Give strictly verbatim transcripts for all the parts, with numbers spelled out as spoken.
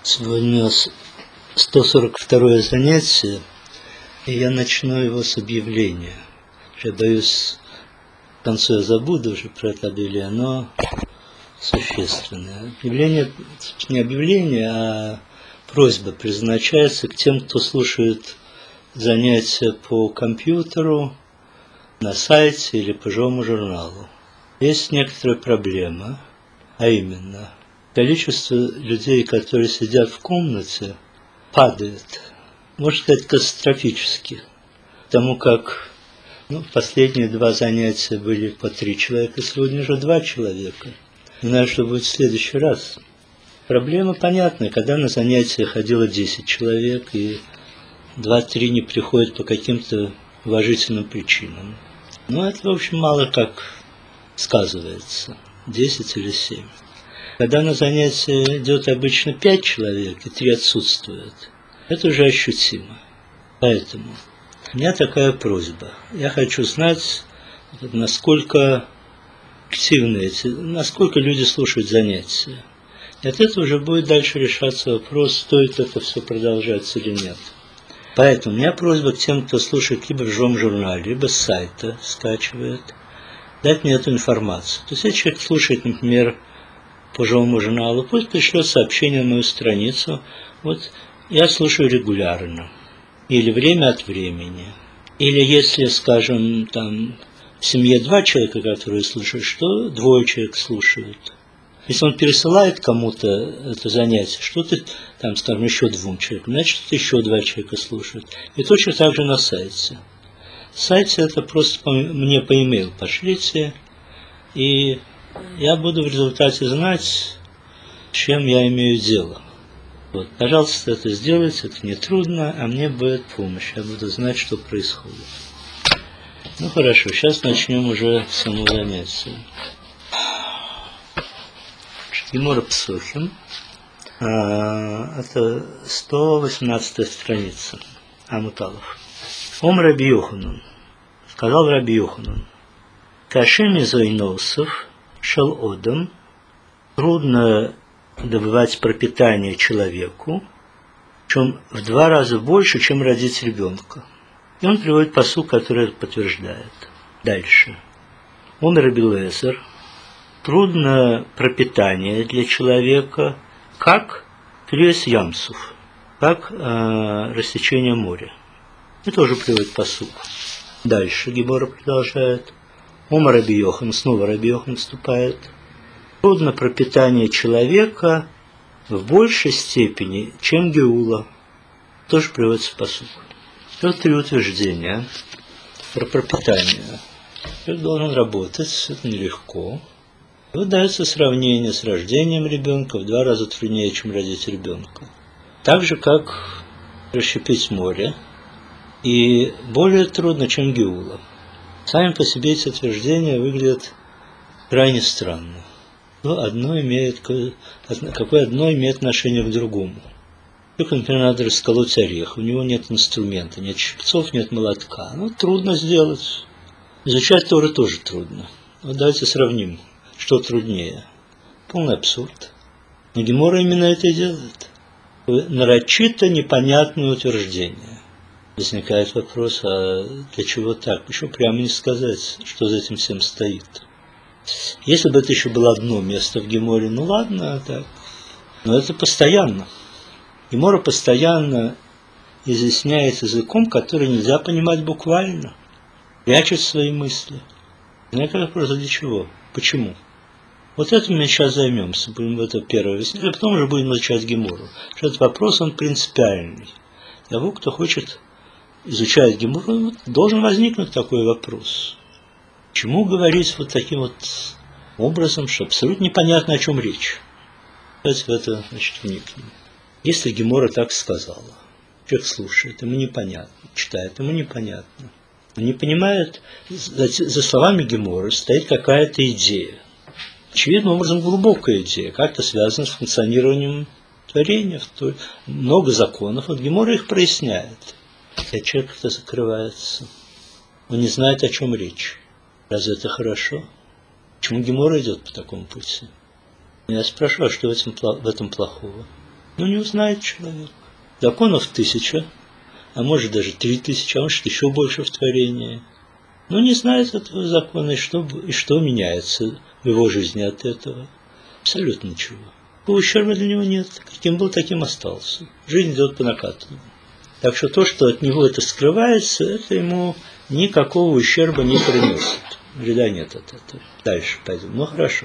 Сегодня сто сорок второе занятие, и я начну его с объявления. Я боюсь, к концу я забуду уже про это объявление, но существенное. Объявление, не объявление, а просьба предназначается к тем, кто слушает занятия по компьютеру, на сайте или по живому журналу. Есть некоторая проблема, а именно количество людей, которые сидят в комнате, падает, можно сказать, катастрофически, потому как ну, последние два занятия были по три человека, сегодня уже два человека. Не знаю, что будет в следующий раз. Проблема понятная, когда на занятия ходило десять человек, и два-три не приходят по каким-то уважительным причинам. Но это, в общем, мало как сказывается, десять или семь. Когда на занятия идет обычно пять человек, и три отсутствуют, это уже ощутимо. Поэтому у меня такая просьба. Я хочу знать, насколько активны эти, насколько люди слушают занятия. И от этого уже будет дальше решаться вопрос, стоит это все продолжать или нет. Поэтому у меня просьба к тем, кто слушает либо в живом журнале, либо с сайта скачивает, дать мне эту информацию. То есть, если человек слушает, например, по живому журналу, пусть пришлет сообщение на мою страницу. Вот я слушаю регулярно. Или время от времени. Или если, скажем, там в семье два человека, которые слушают, что двое человек слушают. Если он пересылает кому-то это занятие, что-то там, скажем, еще двум человекам, значит, еще два человека слушают. И точно так же на сайте. В сайте это просто по, мне по e-mail пошлите, и я буду в результате знать, с чем я имею дело. Вот, пожалуйста, это сделайте, это не трудно, а мне будет помощь. Я буду знать, что происходит. Ну хорошо, сейчас начнем уже само занятие. Гемора Псохим. Это сто восемнадцатая страница. Амуталов. Ом Раби Йоханан. Сказал Раби Йоханан. Кашем изойносов шел одам. Трудно добывать пропитание человеку, чем в два раза больше, чем родить ребенка. И он приводит пасук, который это подтверждает. Дальше. Ом Раби Лезер. Трудно пропитание для человека, как крес ямсов, как э, рассечение моря. Это тоже приводит пасук. Дальше Гемора продолжает. Ом Раби Йохан, снова Раби Йохан вступает. Трудно пропитание человека в большей степени, чем геула. Тоже приводится пасук. Это три утверждения про пропитание. Человек должен работать, это нелегко. Вот дается сравнение с рождением ребенка в два раза труднее, чем родить ребенка. Так же, как расщепить море, и более трудно, чем геула. Сами по себе эти утверждения выглядят крайне странно. Но одно имеет, какое одно имеет отношение к другому. Только, например, надо расколоть орех, у него нет инструмента, нет щипцов, нет молотка. Ну, трудно сделать. Изучать Тору тоже трудно. Вот давайте сравним. Что труднее? Полный абсурд. Но Гемора именно это и делает. Нарочито непонятное утверждение. Возникает вопрос, а для чего так? Почему прямо не сказать, что за этим всем стоит? Если бы это еще было одно место в Геморе, ну ладно, так. Но это постоянно. Гемора постоянно изъясняет языком, который нельзя понимать буквально. Прячет свои мысли. Знаете, вопрос, для чего? Почему? Вот этим мы сейчас займемся, будем в это первое выяснять, а потом уже будем изучать Гемору. Этот вопрос, он принципиальный. Того, кто хочет изучать Гемору, должен возникнуть такой вопрос. Почему говорить вот таким вот образом, что абсолютно непонятно, о чем речь? Давайте в это, значит, вникнем. Если Гемора так сказала, человек слушает, ему непонятно, читает, ему непонятно. Он не понимает, за, за словами Геморы стоит какая-то идея. Очевидным образом глубокая идея, как-то связана с функционированием творения. Много законов, вот Гемора их проясняет. А человек как-то закрывается. Он не знает, о чем речь. Разве это хорошо? Почему Гемора идет по такому пути? Я спрашиваю, а что в этом, в этом плохого? Ну, не узнает человек. Законов тысяча, а может даже три тысячи, а может еще больше в творении. Но не знает этого закона, и что, и что меняется в его жизни от этого. Абсолютно ничего. Никакого ущерба для него нет. Каким был, таким остался. Жизнь идет по накатанному. Так что то, что от него это скрывается, это ему никакого ущерба не приносит. Вреда нет от этого. Дальше пойдем. Ну, хорошо.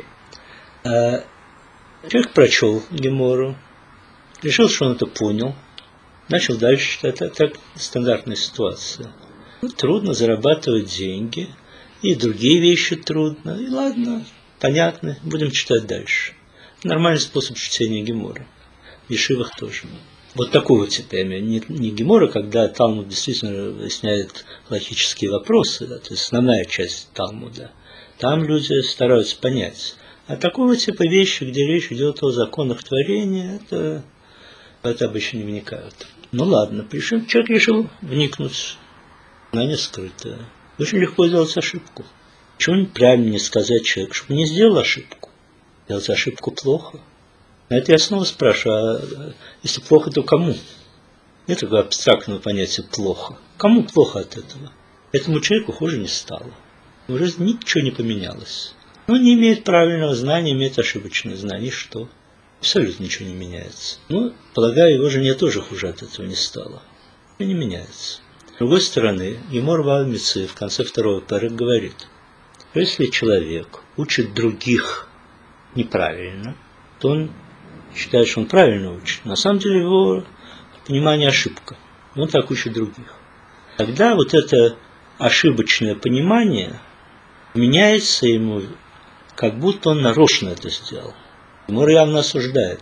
А человек прочел Гемору, решил, что он это понял, начал дальше читать. Это так стандартная ситуация. Ну, трудно зарабатывать деньги, и другие вещи трудно. И ладно, понятно, будем читать дальше. Нормальный способ чтения Геморы. В ешивах тоже. Вот такого типа, я имею, не, не Гемора, когда Талмуд действительно выясняет логические вопросы, да, то есть основная часть Талмуда. Там люди стараются понять. А такого типа вещи, где речь идет о законах творения, это, это обычно не вникают. Ну ладно, пришел, человек решил вникнуть. Она не скрытая. Очень легко сделать ошибку. Почему правильно не сказать человеку, чтобы не сделал ошибку? Делать ошибку плохо. На это я снова спрашиваю, а если плохо, то кому? Нет такого абстрактного понятия «плохо». Кому плохо от этого? Этому человеку хуже не стало. В жизни ничего не поменялось. Он не имеет правильного знания, имеет ошибочное знание. И что? Абсолютно ничего не меняется. Ну, полагаю, его жене тоже хуже от этого не стало. И не меняется. С другой стороны, Гемор Бава Меция в конце второго пэрек говорит, что если человек учит других неправильно, то он считает, что он правильно учит. На самом деле его понимание ошибка. Он так учит других. Тогда вот это ошибочное понимание меняется ему, как будто он нарочно это сделал. Гемор явно осуждает.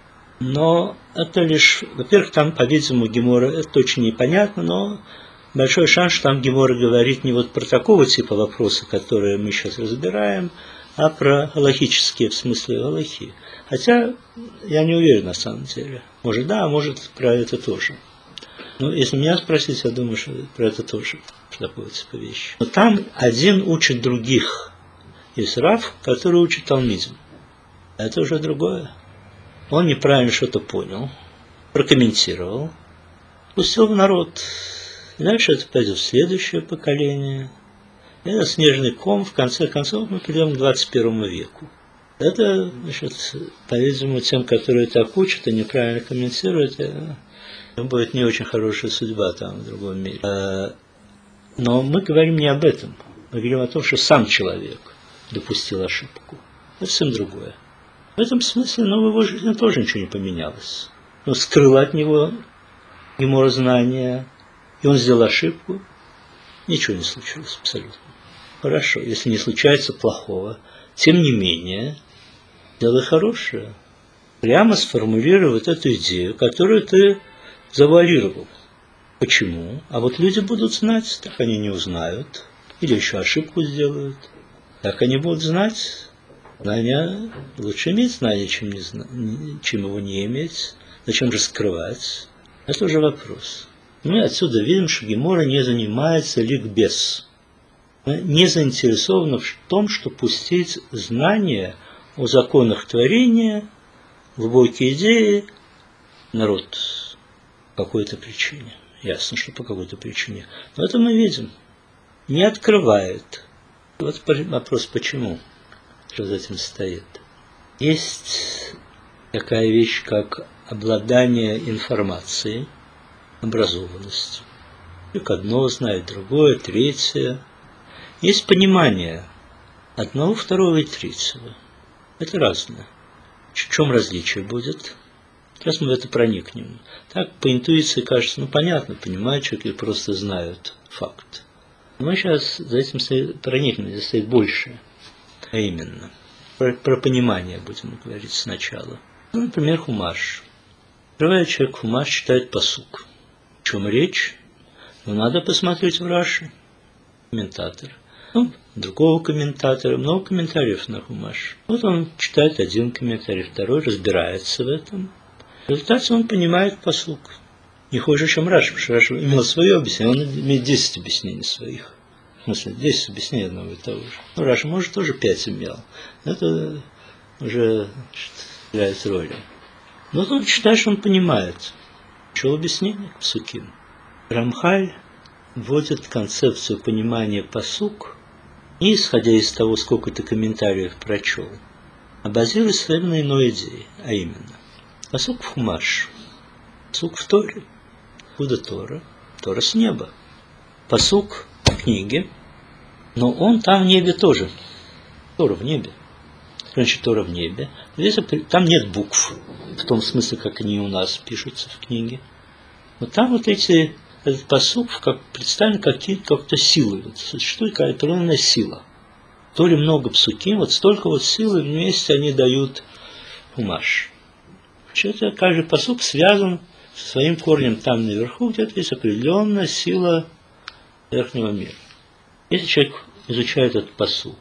Но это лишь, во-первых, там, по-видимому, Гемора, это очень непонятно, но большой шанс, что там Гемора говорит не вот про такого типа вопроса, которые мы сейчас разбираем, а про галахические, в смысле галахи. Хотя я не уверен на самом деле. Может да, а может про это тоже. Но если меня спросить, я думаю, что про это тоже, что такое типа вещи. Но там один учит других. Есть рав, который учит талмидим. Это уже другое. Он неправильно что-то понял, прокомментировал, пустил в народ. И дальше это пойдет в следующее поколение. Это снежный ком, в конце концов мы придем к двадцать первому веку. Это, значит, по-видимому, тем, которые так учат и неправильно комментируют, будет не очень хорошая судьба там, в другом мире. Но мы говорим не об этом. Мы говорим о том, что сам человек допустил ошибку. Это совсем другое. В этом смысле, ну, в его жизни тоже ничего не поменялось. Он скрыл от него Гемора знания, и он сделал ошибку. Ничего не случилось абсолютно. Хорошо, если не случается плохого, тем не менее, делай хорошее. Прямо сформулируй вот эту идею, которую ты завуалировал. Почему? А вот люди будут знать, так они не узнают. Или еще ошибку сделают. Так они будут знать. Знания, лучше иметь знание, чем, не зна... чем его не иметь. Зачем же скрывать? Это уже вопрос. Мы отсюда видим, что Гемора не занимается ликбез. Не заинтересована в том, чтобы пустить знания о законах творения, глубокие идеи, народ по какой-то причине. Ясно, что по какой-то причине. Но это мы видим. Не открывает. Вот вопрос, почему? Что за этим стоит? Есть такая вещь, как обладание информацией, образованность. Человек одно знает, другое, третье. Есть понимание одного, второго и третьего. Это разное. В чем различие будет? Сейчас мы в это проникнем. Так, по интуиции кажется, ну понятно, понимают человек или просто знают факт. Но мы сейчас за этим проникнем, здесь стоит больше. А именно, про, про понимание будем говорить сначала. Ну, например, Хумаш. Открывает человек Хумаш, читает пасук. О чем речь? Ну, надо посмотреть в Раши. Комментатор. Ну, другого комментатора, много комментариев на Хумаш. Вот он читает один комментарий, второй разбирается в этом. В результате он понимает пасук. Не хуже, чем Раши, потому что Раши имел свое объяснение, он имеет десять объяснений своих. В смысле, десять объяснений одного и того же. Ну, Раши, может, тоже пять имел. Это уже играет роль. Но тут читаешь, он понимает. Что объяснение к псуким? Рамхаль вводит концепцию понимания пасук, не исходя из того, сколько ты комментариев прочел, а базируясь совершенно на иной идее, а именно пасук в Хумаш, пасук в Торе. Откуда Тора? Тора с неба. Пасук в книге, но он там в небе тоже. Тора в небе. Раньше Тора в небе. Здесь, там нет букв, в том смысле, как они у нас пишутся в книге. Но там вот эти, этот пасук как представлен как как-то силой. Вот существует какая-то определенная сила. В Торе много псуким, вот столько вот силы вместе они дают Хумаш. Вообще-то каждый пасук связан со своим корнем там наверху, где-то есть определенная сила верхнего мира. Если человек изучает этот пасук,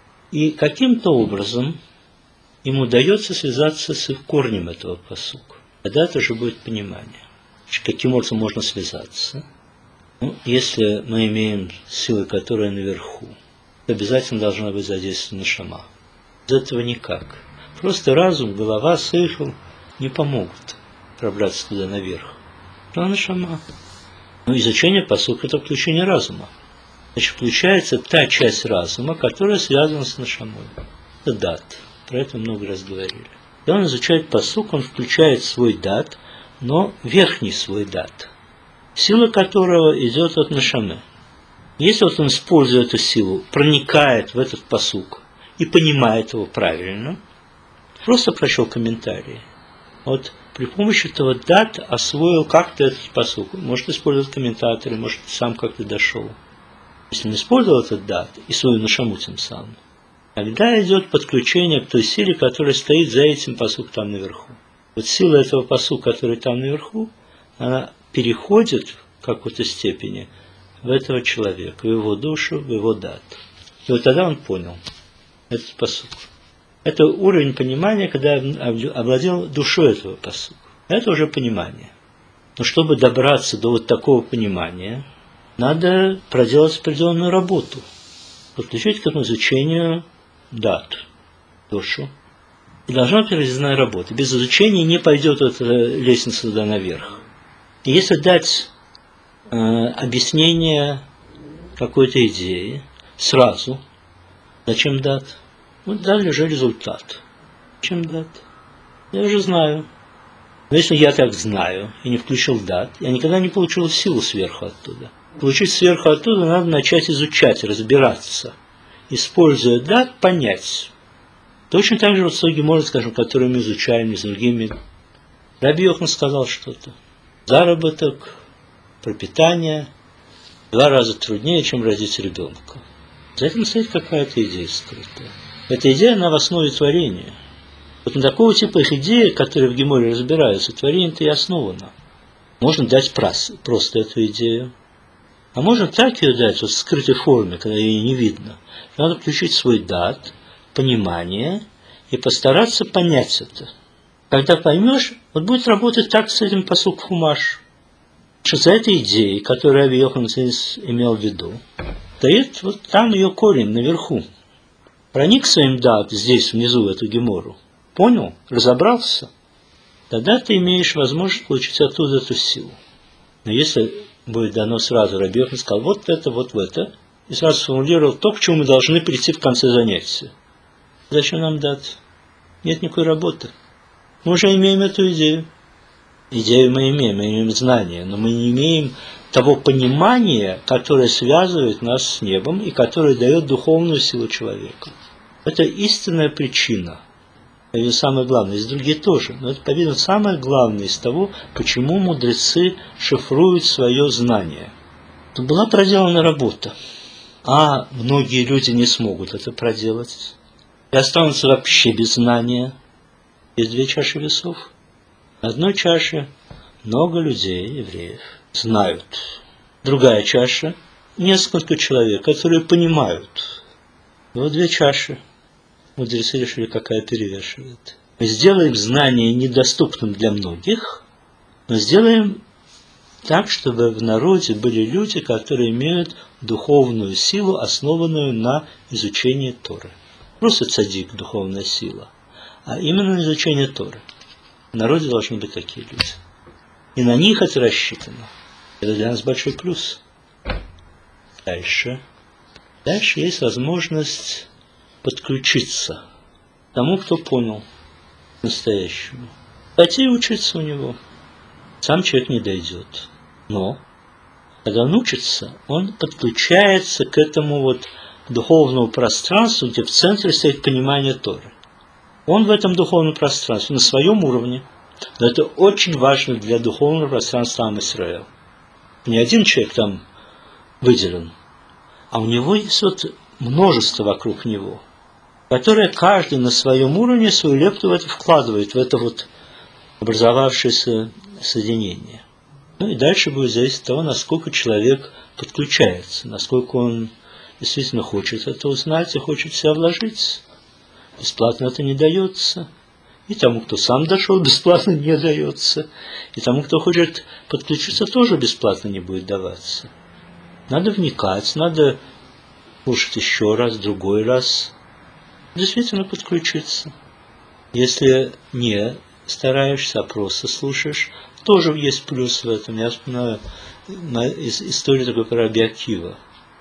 и каким-то образом ему удается связаться с корнем этого пасука, тогда это уже будет понимание. Каким образом можно связаться? Ну, если мы имеем силу, которая наверху, то обязательно должна быть задействована нешама. Без этого никак. Просто разум, голова, сейхл не помогут пробраться туда наверх. Но нешама. Но изучение пасука – это включение разума. Значит, включается та часть разума, которая связана с нешамой. Это дат. Про это много раз говорили. Когда он изучает пасук, он включает свой дат, но верхний свой дат, сила которого идет от нешамы. Если вот он, используя эту силу, проникает в этот пасук и понимает его правильно, просто прочел комментарии, вот при помощи этого дат освоил как-то этот пасук. Может использовать комментаторы, может сам как-то дошел. Если он использовал этот дат и свою нешаму тем самым, тогда идет подключение к той силе, которая стоит за этим пасук там наверху. Вот сила этого пасука, который там наверху, она переходит в какой-то степени в этого человека, в его душу, в его дат. И вот тогда он понял этот пасук. Это уровень понимания, когда овладел душой этого пасука. Это уже понимание. Но чтобы добраться до вот такого понимания, надо проделать определенную работу. Подключить к этому изучению дат, душу. И должна быть разъясненная работа. Без изучения не пойдет эта лестница туда наверх. И если дать э, объяснение какой-то идеи сразу, зачем дат? Вот дали же результат. Зачем дат? Я уже знаю. Но если я так знаю и не включил дат, я никогда не получил силу сверху оттуда. Получить сверху оттуда надо начать изучать, разбираться. Используя дат, понять. Точно так же вот слуги может, скажем, которые мы изучаем с другими. Раби Йохан сказал что-то. Заработок, пропитание в два раза труднее, чем родить ребенка. За этим стоит какая-то идея скрытая. Эта идея, она в основе творения. Вот на такого типа их идеи, которые в Геморе разбираются, творение-то и основано. Можно дать просто эту идею. А можно так ее дать, вот в скрытой форме, когда ее не видно. Надо включить свой дат, понимание и постараться понять это. Когда поймешь, вот будет работать так с этим пасук Хумаш. Что за этой идеей, которую Раби Йохан имел в виду, стоит вот там ее корень, наверху. Проник своим дат здесь, внизу, в эту гемору. Понял? Разобрался? Тогда ты имеешь возможность получить оттуда эту силу. Но если будет дано сразу, Раби Йохан сказал, вот это, вот в это, и сразу сформулировал то, к чему мы должны прийти в конце занятия. Зачем нам дать? Нет никакой работы. Мы уже имеем эту идею. Идею мы имеем, мы имеем знания, но мы не имеем того понимания, которое связывает нас с небом и которое дает духовную силу человеку. Это истинная причина. Это самое главное. Из других тоже. Но это, по-видимому, самое главное из того, почему мудрецы шифруют свое знание. Тут была проделана работа. А многие люди не смогут это проделать. И останутся вообще без знания. Есть две чаши весов. На одной чаше много людей, евреев, знают. Другая чаша – несколько человек, которые понимают. И вот две чаши. Мудрецы решили, какая перевешивает. Мы сделаем знание недоступным для многих, но сделаем так, чтобы в народе были люди, которые имеют духовную силу, основанную на изучении Торы. Просто цадик – духовная сила, а именно на изучении Торы. В народе должны быть такие люди. И на них это рассчитано. Это для нас большой плюс. Дальше. Дальше есть возможность подключиться к тому, кто понял настоящему. Пойти учиться у него. Сам человек не дойдет. Но, когда он учится, он подключается к этому вот духовному пространству, где в центре стоит понимание Торы. Он в этом духовном пространстве, на своем уровне. Но это очень важно для духовного пространства Ам Исраэл. Не один человек там выделен, а у него есть вот множество вокруг него, которые каждый на своем уровне свою лепту в это вкладывает, в это вот образовавшееся соединение. Ну и дальше будет зависеть от того, насколько человек подключается, насколько он действительно хочет это узнать и хочет в себя вложиться. Бесплатно это не дается. И тому, кто сам дошел, бесплатно не дается. И тому, кто хочет подключиться, тоже бесплатно не будет даваться. Надо вникать, надо слушать еще раз, другой раз. Действительно подключиться. Если не стараешься, а просто слушаешь, тоже есть плюс в этом. Я вспоминаю историю такой про Раби Акива.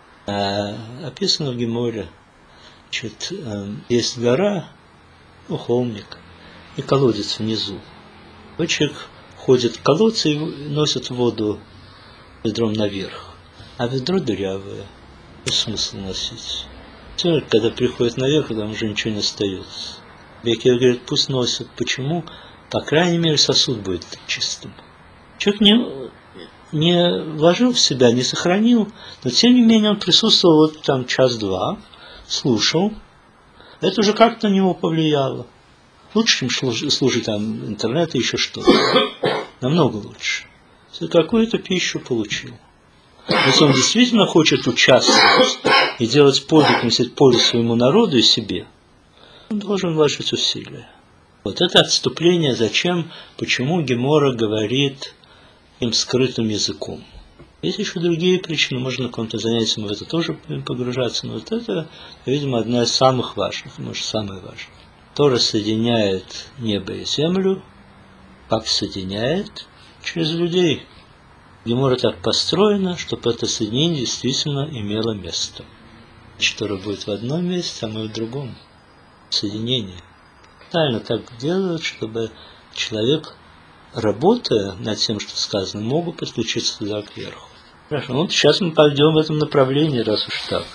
Описано в Геморе. Значит, есть гора, ну, холмик, и колодец внизу. Вот человек ходит к колодцу и носит воду ведром наверх. А ведро дырявое. И смысл носить. Все, когда приходит наверх, там уже ничего не остается. Бекер говорит, пусть носит. Почему? По крайней мере, сосуд будет чистым. Человек не, не вложил в себя, не сохранил, но тем не менее он присутствовал вот там час-два, слушал. Это уже как-то на него повлияло. Лучше, чем слушать там интернет и еще что-то. Намного лучше. Если какую-то пищу получил. Если он действительно хочет участвовать и делать подвиг, нести пользу своему народу и себе, он должен вложить усилия. Вот это отступление, зачем, почему Гемора говорит им скрытым языком. Есть еще другие причины, можно на каком-то занятии мы в это тоже будем погружаться, но вот это, видимо, одна из самых важных, может, самая важная. Тора соединяет небо и землю, как соединяет через людей. Гемора так построена, чтобы это соединение действительно имело место. Тора будет в одном месте, а мы в другом. Соединение. Правильно так делают, чтобы человек, работая над тем, что сказано, мог подключиться туда кверху. Хорошо, ну сейчас мы пойдем в этом направлении, раз уж так.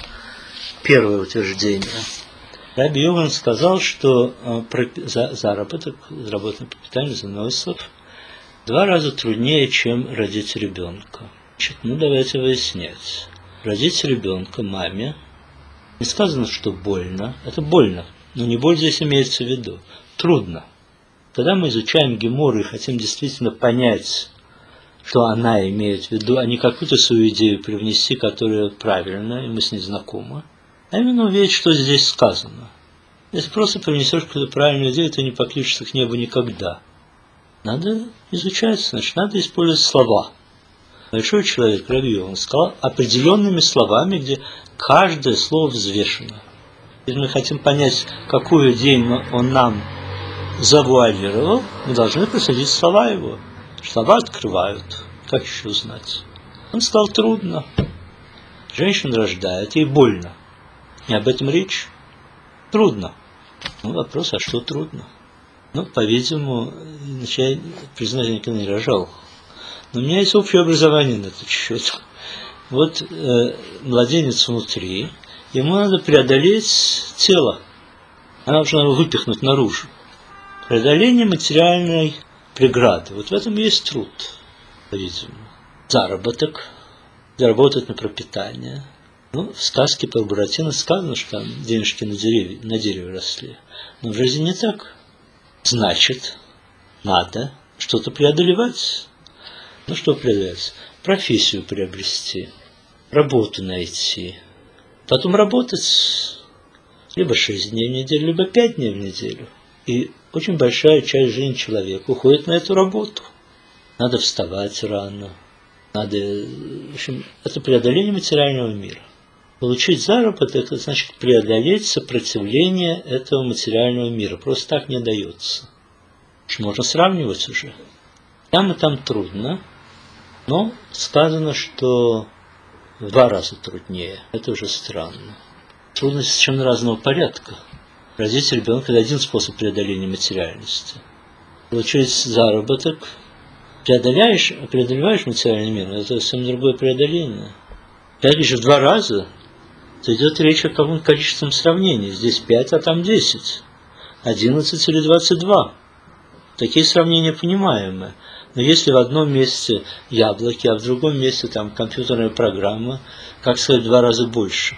Первое утверждение. Раби Йохан сказал, что заработок, заработанное пропитание заносов в два раза труднее, чем родить ребенка. Значит, ну давайте выяснять. Родить ребенка маме, не сказано, что больно, это больно, но не боль здесь имеется в виду, трудно. Когда мы изучаем Гемору и хотим действительно понять, что она имеет в виду, а не какую-то свою идею привнести, которая правильная, и мы с ней знакомы, а именно увидеть, что здесь сказано. Если просто привнесешь какую-то правильную идею, ты не подключишься к небу никогда. Надо изучать, значит, надо использовать слова. Большой человек, Раби Йохан, сказал определенными словами, где каждое слово взвешено. Если мы хотим понять, какую идею он нам завуалировал, мы должны проследить слова его. Слова открывают. Как еще узнать? Он сказал, трудно. Женщина рождает, ей больно. И об этом речь. Трудно. Ну, вопрос, а что трудно? Ну, по-видимому, я, признаюсь, я никогда не рожал. Но у меня есть общее образование на этот счет. Вот э, младенец внутри, ему надо преодолеть тело. Она должна его выпихнуть наружу. Преодоление материальной преграды. Вот в этом есть труд, по-видимому. Заработок. Заработать на пропитание. Ну, в сказке про Буратино сказано, что там денежки на дереве, на дереве росли. Но в жизни не так. Значит, надо что-то преодолевать. Ну, что преодолевать? Профессию приобрести, работу найти. Потом работать либо шесть дней в неделю, либо пять дней в неделю. И очень большая часть жизни человека уходит на эту работу. Надо вставать рано. Надо, в общем, это преодоление материального мира. Получить заработок, это значит преодолеть сопротивление этого материального мира. Просто так не дается. Можно сравнивать уже. Там и там трудно, но сказано, что в два раза труднее. Это уже странно. Трудности совершенно разного порядка. Родить ребенка – это один способ преодоления материальности. Получить заработок, преодоляешь, преодолеваешь материальный мир, это совсем другое преодоление. Опять же, в два раза, то идет речь о каком-то количественном сравнении. Здесь пять, а там десять. одиннадцать или двадцать два. Такие сравнения понимаемы. Но если в одном месте яблоки, а в другом месте там компьютерная программа, как сказать, в два раза больше.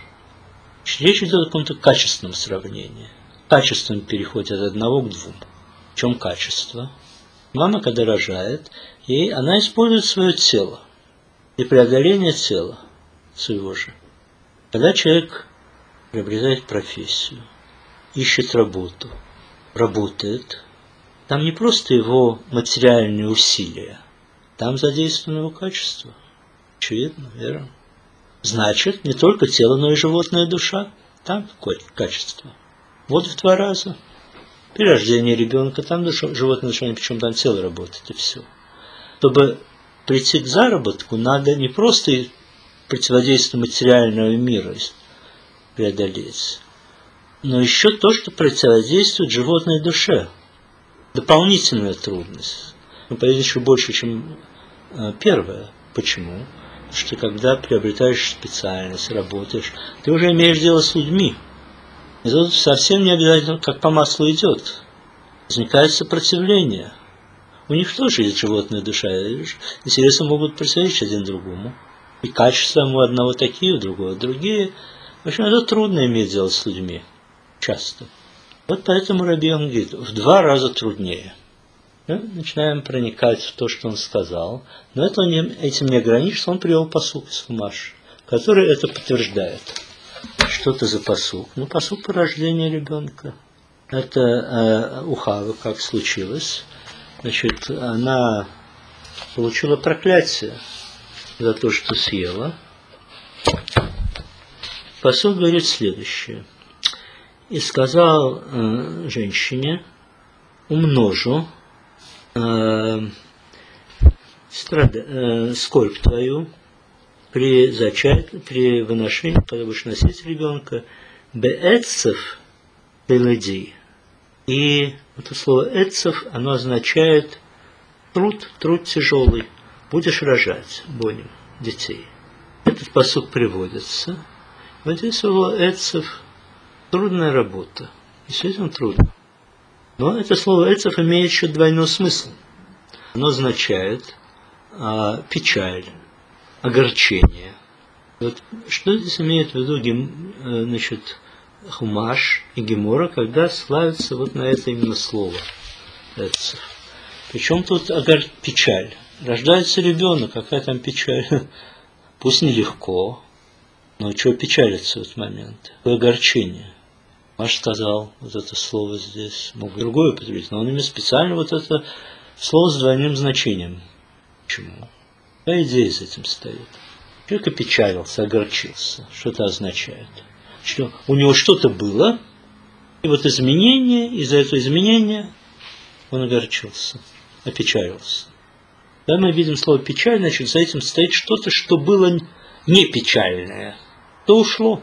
Речь идет о каком-то качественном сравнении. Качественном переходе от одного к двум. В чем качество? Мама, когда рожает, и она использует свое тело для преодоления тела своего же. Когда человек приобретает профессию, ищет работу, работает, там не просто его материальные усилия, там задействовано его качество. Очевидно, верно? Значит, не только тело, но и животная душа, там такое качество. Вот в два раза. При рождении ребенка, там душа, животная душа, причем там тело работает, и все. Чтобы прийти к заработку, надо не просто противодействие материального мира преодолеть, но еще то, что противодействует животной душе. Дополнительная трудность. Ну, по еще больше, чем э, первая. Почему? Потому что когда приобретаешь специальность, работаешь, ты уже имеешь дело с людьми. И тут совсем не обязательно, как по маслу идет. Возникает сопротивление. У них тоже есть животная душа. Интересы могут противоречить один другому. И качества у одного такие, у другого другие. В общем, это трудно иметь дело с людьми. Часто. Вот поэтому Раби Йохан говорит, в два раза труднее. Мы начинаем проникать в то, что он сказал. Но это он не, этим не ограничится. Он привел пасук из Хумаша, который это подтверждает. Что это за пасук? Ну, пасук по рождению ребенка. Это э, у Хавы как случилось. Значит, она получила проклятие за то, что съела. Пасук говорит следующее. И сказал э, женщине, умножу э, страда, э, скорбь твою при зачатии, при выношении, когда будешь носить ребенка, беэцев пелади. И это слово эцев, оно означает труд, труд тяжелый. Будешь рожать, будем, детей. Этот пасук приводится. Вот здесь слово эцев трудная работа. Действительно трудно. Но это слово эцев имеет еще двойной смысл. Оно означает а, печаль, огорчение. Вот что здесь имеет в виду значит, Хумаш и Гемора, когда славятся вот на это именно слово эцев. Причем тут огор... печаль. Рождается ребенок, какая там печаль? Пусть нелегко, но чего печалиться в этот момент? Какое огорчение. Маш сказал вот это слово здесь, мог другое употребить, но он имеет специально вот это слово с двойным значением. Почему? Какая идея с этим стоит? Человек опечалился, огорчился. Что это означает? Что у него что-то было, и вот изменение, из-за этого изменения он огорчился, опечалился. Когда мы видим слово печаль, значит, за этим стоит что-то, что было не печальное, то ушло,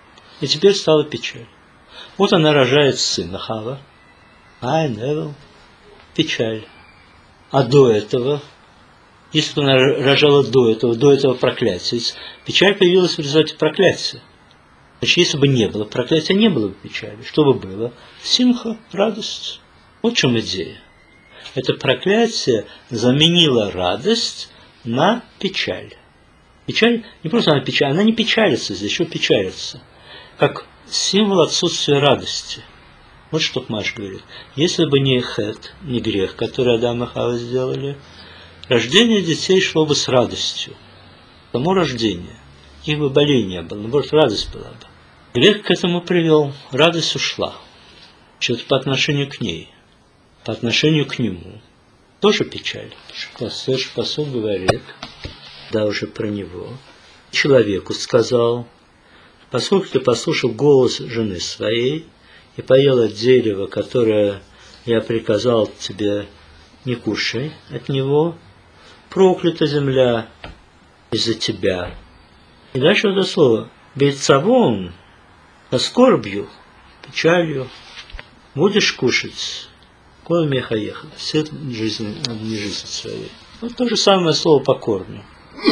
и теперь стало печаль. Вот она рожает сына Хава, Айн, Эвел, печаль. А до этого, если бы она рожала до этого, до этого проклятия, печаль появилась в результате проклятия. Значит, если бы не было проклятия, не было бы печали. Что бы было? Симха, радость. Вот в чем идея. Это проклятие заменило радость на печаль. Печаль, не просто она печаль, она не печалится здесь, еще печалится. Как символ отсутствия радости. Вот что Хумаш говорит. Если бы не хет, не грех, который Адам и Хава сделали, рождение детей шло бы с радостью. Само рождение. Их бы болей не было, наоборот, радость была бы. Грех к этому привел, радость ушла. Что-то по отношению к ней, по отношению к нему. Тоже печаль. Слышь, посуд говорит, да, уже про него. Человеку сказал, поскольку ты послушал голос жены своей и поел от дерева, которое я приказал тебе не кушай от него, проклята земля из-за тебя. И дальше это слово бейцавон, со скорбью, печалью, будешь кушать, кол мехаеха, все жизни, не жизнь своей. Вот то же самое слово покорно.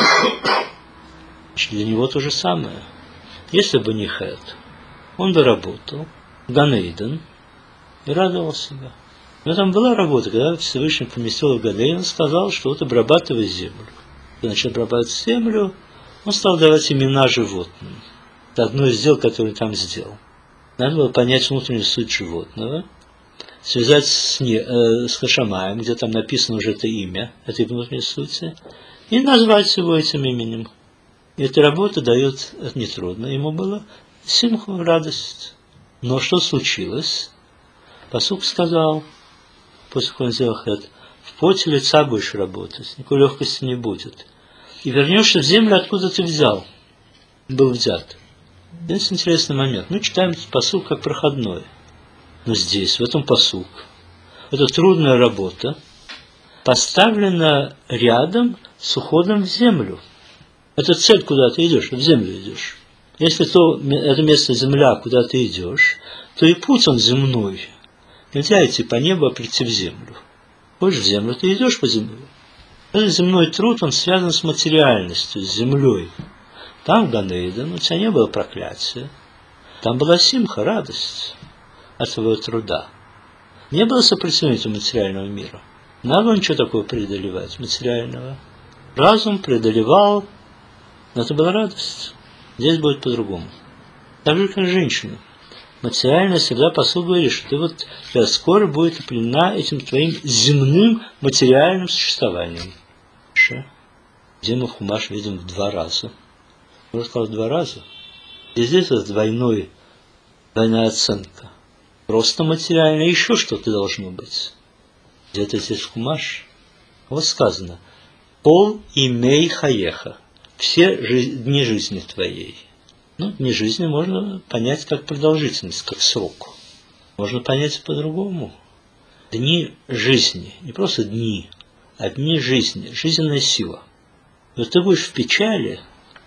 Для него то же самое. Если бы не Хет, он бы работал в Ганейден и радовал себя. Но там была работа, когда Всевышний поместил в Ганейден, он сказал, что вот обрабатывай землю. Когда начал обрабатывать землю, он стал давать имена животным. Это одно из дел, которое он там сделал. Надо было понять внутреннюю суть животного, связать с, не, э, с Хашамаем, где там написано уже это имя, этой внутренней сути, и назвать его этим именем. И эта работа дает, это нетрудно, ему было симху, радость. Но что случилось? Пасук сказал, после того, как он сделал хет, в поте лица будешь работать, никакой легкости не будет. И вернешься в землю, откуда ты взял, был взят. Здесь интересный момент. Мы читаем этот пасук как проходной. Но здесь, в этом пасук, эта трудная работа поставлена рядом с уходом в землю. Это цель, куда ты идешь, в землю идешь. Если то, это место земля, куда ты идешь, то и путь он земной. Нельзя идти по небу, а прийти в землю. Хочешь в землю, ты идешь по земле. Этот земной труд, он связан с материальностью, с землей. Там в Ганейден у тебя не было проклятия. Там была симха, радость от твоего труда. Не было сопротивления материального мира. Надо было ничего такого преодолевать, материального. Разум преодолевал, но это была радость. Здесь будет по-другому. Так же, как женщина. Материальное всегда посыл говорит, что ты вот твоя скоро будет определена этим твоим земным материальным существованием. Где мы хумаш видим в два раза. Я сказал в два раза. И здесь это двойной, двойная оценка. Просто материально, еще что-то должно быть. Где-то здесь хумаш. Вот сказано. Пол имей хаеха. Все дни жизни твоей. Ну, дни жизни можно понять как продолжительность, как срок. Можно понять по-другому. Дни жизни. Не просто дни, а дни жизни. Жизненная сила. Вот ты будешь в печали,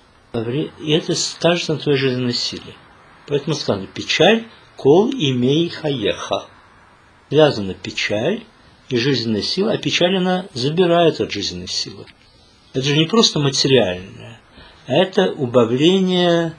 и это скажется на твоей жизненной силе. Поэтому сказано, печаль, кол имей хаеха. Связана печаль и жизненная сила, а печаль она забирает от жизненной силы. Это же не просто материальное, а это убавление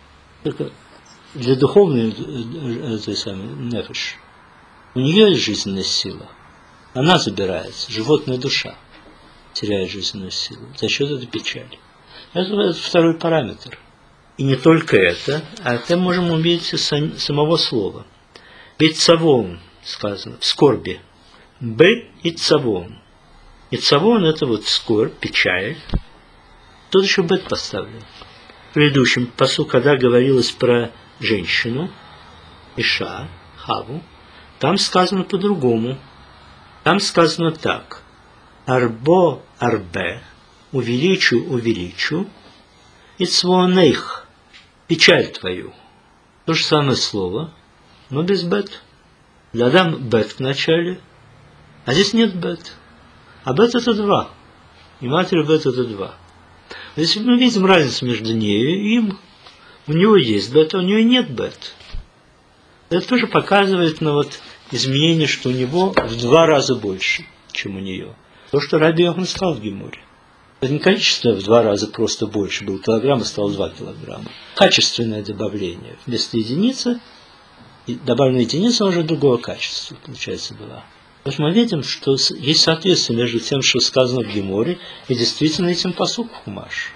для духовной той самой нефеш. У нее есть жизненная сила. Она забирается, животная душа теряет жизненную силу за счет этой печали. Это, это второй параметр. И не только это, а это можем увидеть из самого слова. Ведь цавон сказано, в скорби. Б и цавон. И цавон это вот скорбь, печаль. Тут еще бет поставлен. В предыдущем пасу, когда говорилось про женщину, Иша, Хаву, там сказано по-другому. Там сказано так. Арбо арбе, увеличу, увеличу, и цвонейх, печаль твою. То же самое слово, но без бет. Для Адам бет в начале, а здесь нет бет. А бет это два. И матери бет это два. Здесь мы видим разницу между нею и им. У него есть бет, а у нее нет бет. Это тоже показывает на вот изменение, что у него в два раза больше, чем у нее. То, что Раби Йохан сказал в Геморе. Это не количество в два раза просто больше. Был килограмм, и стало два килограмма. Качественное добавление. Вместо единицы, добавлена единица уже другого качества, получается, была. Вот мы видим, что есть соответствие между тем, что сказано в Геморе, и действительно этим пасук хумаш.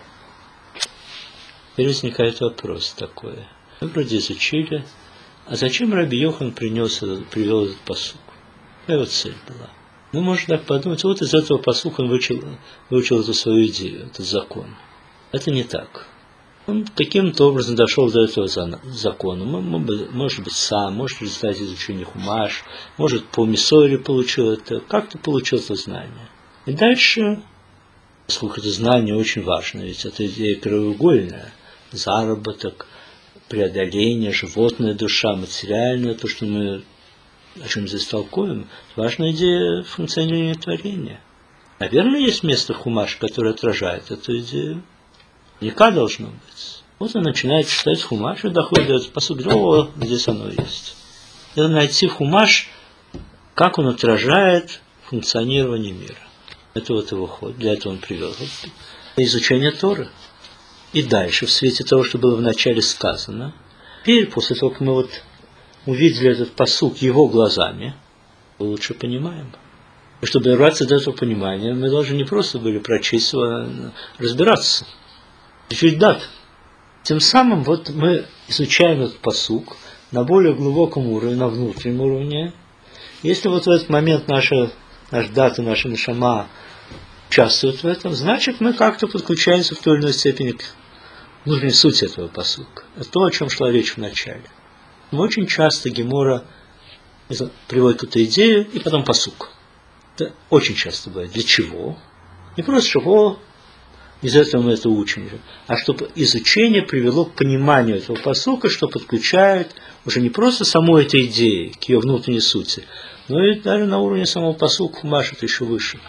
Теперь возникает вопрос такой. Мы вроде изучили, а зачем Раби Йохан принес, привел этот пасук? Какая его цель была? Ну, можно так подумать, вот из этого пасука он выучил, выучил эту свою идею, этот закон. Это не так. Он каким-то образом дошел до этого закона. Может быть, сам, может в результате изучения хумаш, может по Мисоре получил это, как-то получил это знание. И дальше, поскольку это знание очень важно, ведь это идея краеугольная, заработок, преодоление, животная душа, материальное, то, что мы о чем здесь толкуем, важная идея функционирования творения. Наверное, есть место в Хумаше, которое отражает эту идею. Яка должно быть. Вот он начинает читать Хумаш и доходит до этого посуды. О, здесь оно есть. Надо найти в Хумаш, как он отражает функционирование мира. Это вот его ход. Для этого он привел изучение Торы. И дальше, в свете того, что было вначале сказано, теперь, после того, как мы вот увидели этот пасук его глазами, мы лучше понимаем. И чтобы добраться до этого понимания, мы должны не просто были прочесть, а разбираться. Изучить дат. Тем самым вот мы изучаем этот пасук на более глубоком уровне, на внутреннем уровне. Если вот в этот момент наша, наш дата, наша нешама участвуют в этом, значит мы как-то подключаемся в той или иной степени к внутренней сути этого пасука. Это то, о чем шла речь в начале. Но очень часто Гемора приводит какую-то идею и потом пасук. Это очень часто бывает. Для чего? Не просто, чтобы из этого мы это учим, а чтобы изучение привело к пониманию этого пасука, что подключает уже не просто саму эту идею к ее внутренней сути, но и даже на уровне самого пасука Хумаш это еще выше.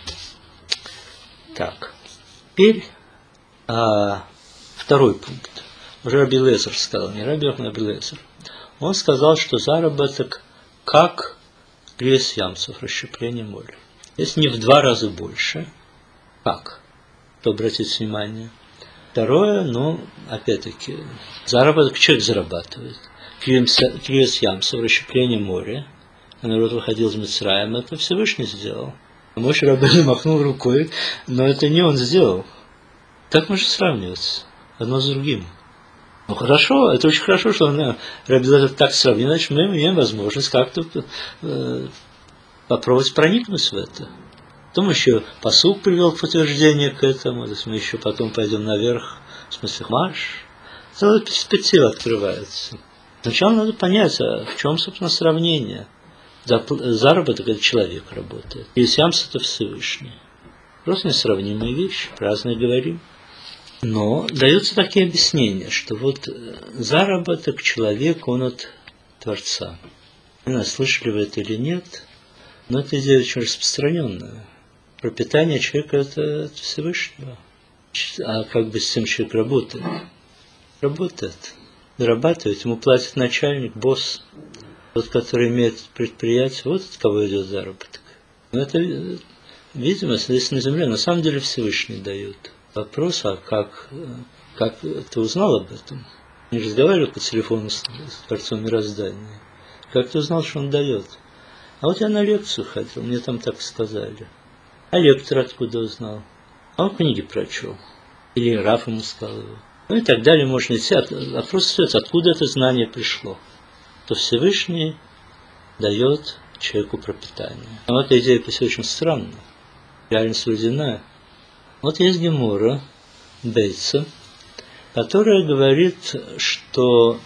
Так, теперь а, второй пункт. Уже Раби Элиэзер сказал, не Раби Йоханан, а Раби Элиэзер. Он сказал, что заработок как крес ямцев, расщепление моря. Если не в два раза больше, как? То обратите внимание. Второе, ну, опять-таки, заработок человек зарабатывает. Крес ямцев, расщепление моря. Народ выходил из Мицраима, это Всевышний сделал. Моше Рабейну махнул рукой, но это не он сделал. Так можно сравниваться одно с другим. Ну хорошо, это очень хорошо, что он Раби Элиэзер так сравнил, значит мы имеем возможность как-то э, попробовать проникнуть в это. Потом еще пасук привел к подтверждению к этому, то есть мы еще потом пойдем наверх, в смысле Хумаш. Целая перспектива открывается. Сначала надо понять, а в чем, собственно, сравнение. Заработок – это человек работает. И ямс – это Всевышний. Просто несравнимые вещи, разные говорим. Но даются такие объяснения, что вот заработок человека, он от Творца. Не знаю, слышали вы это или нет, но эта идея очень распространенная. Пропитание человека – это от Всевышнего. А как бы с тем человек работает? Работает, зарабатывает, ему платит начальник, босс. Тот, который имеет предприятие, вот от кого идет заработок. Но это, видимо, если на земле, на самом деле Всевышний дает. Вопрос, а как, как ты узнал об этом? Не разговаривал по телефону с Творцом мироздания. Как ты узнал, что он дает? А вот я на лекцию ходил, мне там так сказали. А лектор откуда узнал? А он книги прочел. Или Раф ему сказал его. Ну и так далее можно идти. Вопрос остается, откуда это знание пришло. То Всевышний дает человеку пропитание. Но эта идея по себе очень странна, реально сведена. Вот есть Гемора, Бейца, которая говорит, что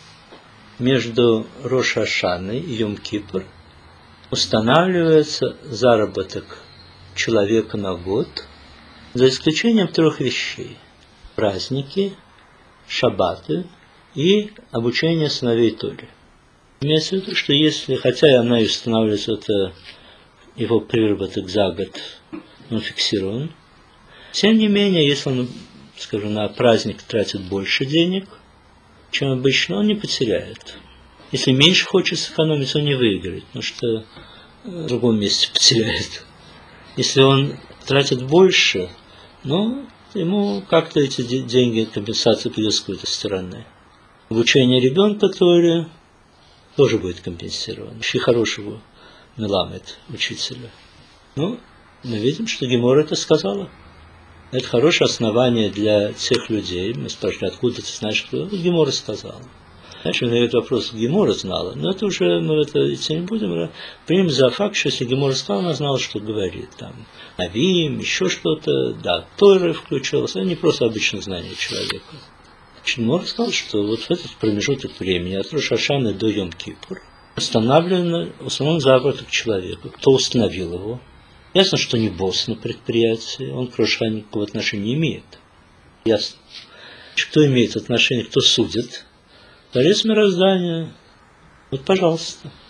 между Рош ха-Шаной и Йом-Кипур устанавливается заработок человека на год, за исключением трех вещей: праздники, шаббаты и обучение сыновей Торе. Имеется в виду, что если, хотя она и устанавливается, это его приработок за год, он фиксирован, тем не менее, если он, скажем, на праздник тратит больше денег, чем обычно, он не потеряет. Если меньше хочет сэкономить, он не выиграет, потому что в другом месте потеряет. Если он тратит больше, ну, ему как-то эти деньги, компенсации придет с какой-то стороны. Обучение ребенка Торе тоже будет компенсировано. Еще хорошего меламет учителя. Ну, мы видим, что Гемора это сказала. Это хорошее основание для тех людей. Мы спрашивали, откуда ты знаешь, что Гемора сказала. Значит, на этот вопрос Гемора знала. Но это уже мы в это идти не будем. Примем за факт, что если Гемора сказала, она знала, что говорит. Там, Авим, еще что-то. Да, Торы включилось. Это не просто обычное знание человека. Гемора сказал, что вот в этот промежуток времени от Рош ха-Шаны до Йом-Кипур установлен в основном заработок человека. Кто установил его? Ясно, что не босс на предприятии, он к Рош ха-Шане никакого отношения не имеет. Ясно. Кто имеет отношение, кто судит? Творец мироздания. Вот, пожалуйста.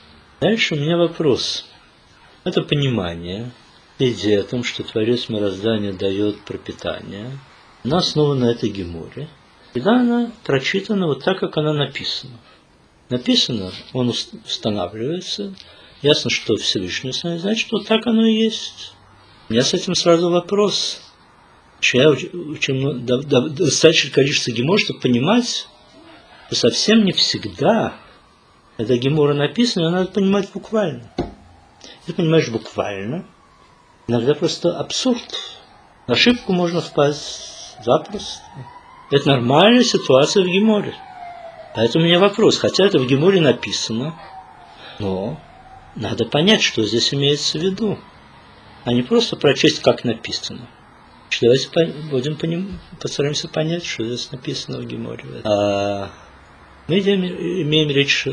Дальше у меня вопрос. Это понимание, идея о том, что Творец мироздания дает пропитание, она основана на этой геморе. Когда она прочитана вот так, как она написана. Написано, он устанавливается. Ясно, что Всевышний устанавливает, значит, вот так оно и есть. У меня с этим сразу вопрос. Я очень достаточно количество гемор, чтобы понимать, что совсем не всегда, когда гемора написана, надо понимать буквально. Ты понимаешь буквально, иногда просто абсурд. На ошибку можно впасть запросто. Это нормальная ситуация в геморе. Поэтому у меня вопрос, хотя это в геморе написано, но надо понять, что здесь имеется в виду, а не просто прочесть, как написано. Давайте будем поним... постараемся понять, что здесь написано в геморе. А мы идем, имеем речь э,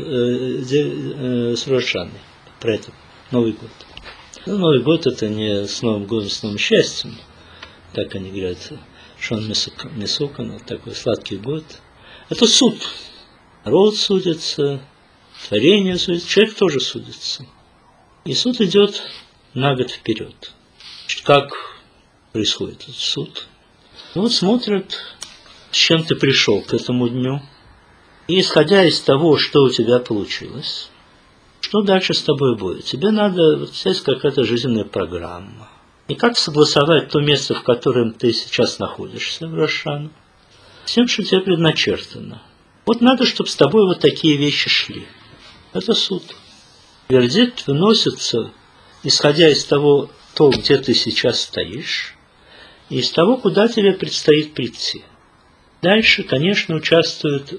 э, с Рошаной про это. Новый год. Ну, Новый год это не с Новым годом, с новым счастьем. Так они говорят, Шон Месукан, вот такой сладкий год. Это суд. Народ судится, творение судится, человек тоже судится. И суд идет на год вперед. Как происходит этот суд? Ну, вот смотрят, с чем ты пришел к этому дню. И исходя из того, что у тебя получилось, что дальше с тобой будет? Тебе надо, вот здесь какая-то жизненная программа. И как согласовать то место, в котором ты сейчас находишься, в Рошану, с тем, что тебе предначертано. Вот надо, чтобы с тобой вот такие вещи шли. Это суд. Вердикт выносится, исходя из того, то, где ты сейчас стоишь, и из того, куда тебе предстоит прийти. Дальше, конечно, участвуют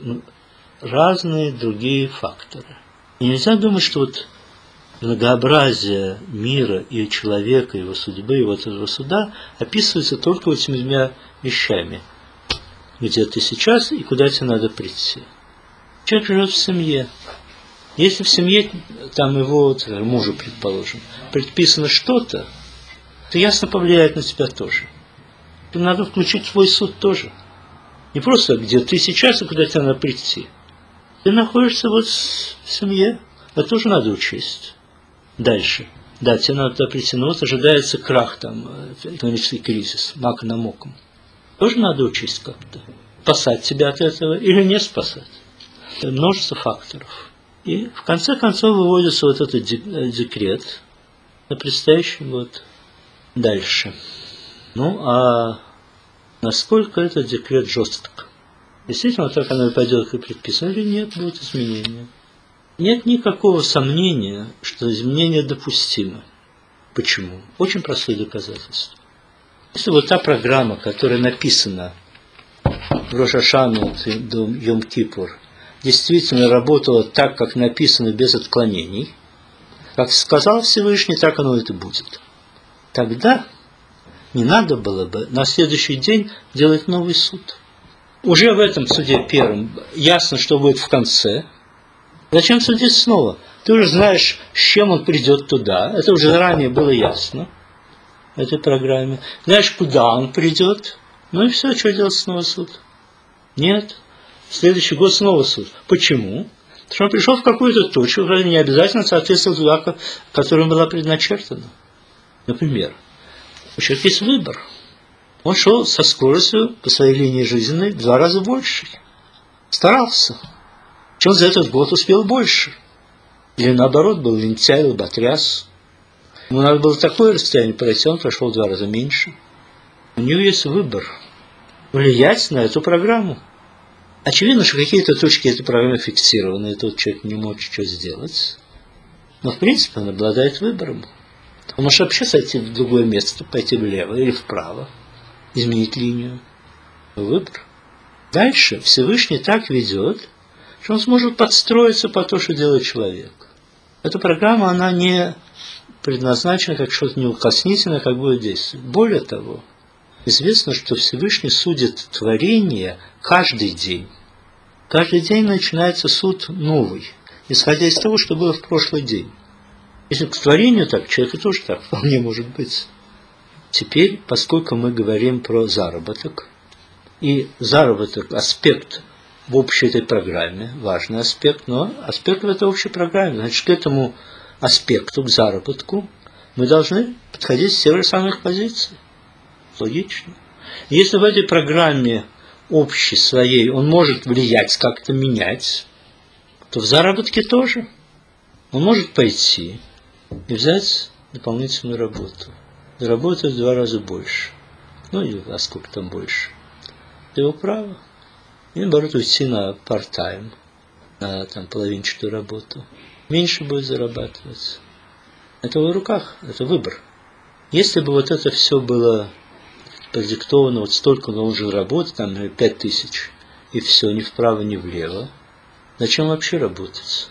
разные другие факторы. И нельзя думать, что вот многообразие мира и человека, его судьбы, и вот этого суда описывается только этими двумя вещами. Где ты сейчас и куда тебе надо прийти. Человек живет в семье. Если в семье, там его мужу, предположим, предписано что-то, то ясно повлияет на тебя тоже. Надо включить свой суд тоже. Не просто где ты сейчас и куда тебе надо прийти. Ты находишься вот в семье, это тоже надо учесть. Дальше. Да, тебе надо туда прийти, но вот ожидается крах, там, экономический кризис, мак на моком. Тоже надо учесть как-то. Спасать тебя от этого или не спасать. Множество факторов. И в конце концов выводится вот этот декрет на предстоящий год. Дальше. Ну, а насколько этот декрет жесток? Действительно, так оно и пойдет, как предписано, или нет, будут изменения. Нет никакого сомнения, что изменения допустимы. Почему? Очень простое доказательство. Если вот та программа, которая написана в Рош ха-Шану до Йом-Кипур, действительно работала так, как написано, без отклонений, как сказал Всевышний, так оно это будет. Тогда не надо было бы на следующий день делать новый суд. Уже в этом суде первом ясно, что будет в конце. Зачем судить снова? Ты уже знаешь, с чем он придет туда. Это уже заранее было ясно в этой программе. Знаешь, куда он придет. Ну и все, что делать снова суд? Нет. В следующий год снова суд. Почему? Потому что он пришел в какую-то точку, которая не обязательно соответствовала туда, которая была предначертана. Например, у человека есть выбор. Он шел со скоростью по своей линии жизненной в два раза больше. Старался. Чем за этот год успел больше. Или наоборот, был лентяй, лоботряс. Ему надо было такое расстояние пройти, он прошел в два раза меньше. У него есть выбор. Влиять на эту программу. Очевидно, что какие-то точки этой программы фиксированы, и тот человек не может что сделать. Но в принципе он обладает выбором. Он может вообще сойти в другое место, пойти влево или вправо. Изменить линию. Выбор. Дальше Всевышний так ведет, что он сможет подстроиться по то, что делает человек. Эта программа, она не предназначена как что-то неукоснительное, как будет действовать. Более того, известно, что Всевышний судит творение каждый день. Каждый день начинается суд новый, исходя из того, что было в прошлый день. Если к творению так, человеку тоже так вполне может быть. Теперь, поскольку мы говорим про заработок, и заработок – аспект в общей этой программе, важный аспект, но аспект в этой общей программе, значит, к этому аспекту, к заработку, мы должны подходить с тех же самых позиций. Логично. Если в этой программе общей своей он может влиять, как-то менять, то в заработке тоже. Он может пойти и взять дополнительную работу. Заработать в два раза больше. Ну, или а сколько там больше. Это его право. И наоборот уйти на part-time, на там, половинчатую работу. Меньше будет зарабатывать. Это в его руках, это выбор. Если бы вот это все было продиктовано, вот столько он должен работать, там, например, пять тысяч, и все, ни вправо, ни влево, зачем вообще работать?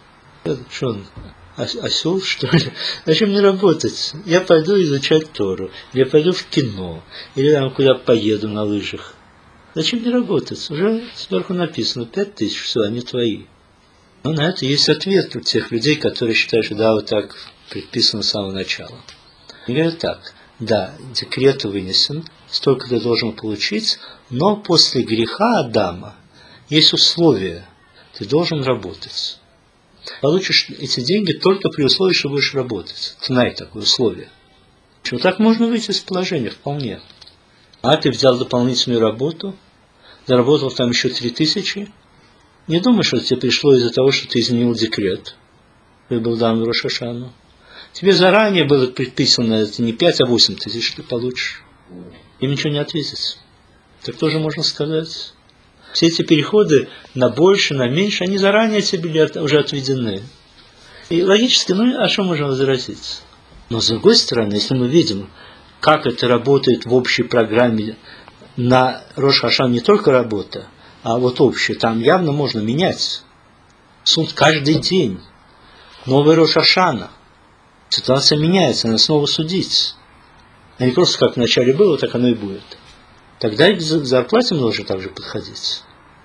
Что он, осел, что ли? Зачем мне работать? Я пойду изучать Тору, или я пойду в кино, или там куда поеду на лыжах. Зачем мне работать? Уже сверху написано пять тысяч, все, они твои. Но на это есть ответ у тех людей, которые считают, что да, вот так предписано с самого начала. Они говорят так, да, декрет вынесен, столько ты должен получить, но после греха Адама есть условия, ты должен работать. Получишь эти деньги только при условии, что будешь работать. Знай такое условие. Что так можно выйти из положения вполне. А ты взял дополнительную работу, заработал там еще три тысячи. Не думай, что тебе пришло из-за того, что ты изменил декрет, который был дан в Рош ха-Шану. Тебе заранее было предписано, это не пять, а восемь тысяч ты получишь. Им ничего не ответить. Так тоже можно сказать. Все эти переходы на больше, на меньше, они заранее тебе уже отведены. И логически, ну, а что можно возразить? Но с другой стороны, если мы видим, как это работает в общей программе, на Рош ха-Шана не только работа, а вот общая, там явно можно менять. Суд каждый день. Новый Рош ха-Шана. Ситуация меняется, надо снова судить. А не просто как вначале было, так оно и будет. Тогда и к зарплате нужно также подходить.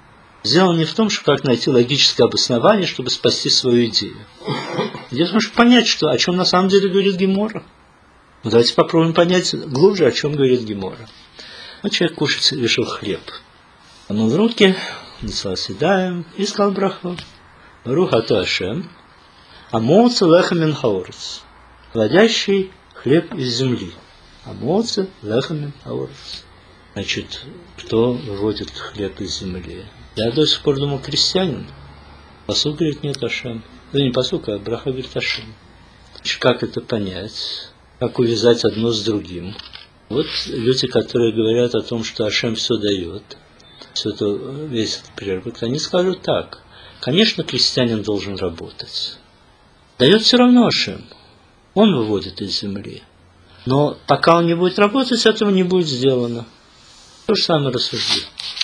Дело не в том, что как найти логическое обоснование, чтобы спасти свою идею. Дело в том, чтобы понять, что, о чем на самом деле говорит Гемора. Ну, давайте попробуем понять глубже, о чем говорит Гемора. Вот человек кушать решил хлеб. Помыл руки, начал съедаем и сказал браху. Барух ато Ашем, амоца леха мин хаорец. Плодящий хлеб из земли. Амоца леха мин хаорец. Значит, кто выводит хлеб из земли? Я до сих пор думал, крестьянин. Пасук говорит, нет, Ашем. Да не пасук, а браха говорит Ашем. Значит, как это понять? Как увязать одно с другим? Вот люди, которые говорят о том, что Ашем все дает, все это, весь этот прерывок, они скажут так. Конечно, крестьянин должен работать. Дает все равно Ашем. Он выводит из земли. Но пока он не будет работать, этого не будет сделано. То же самое рассуждение.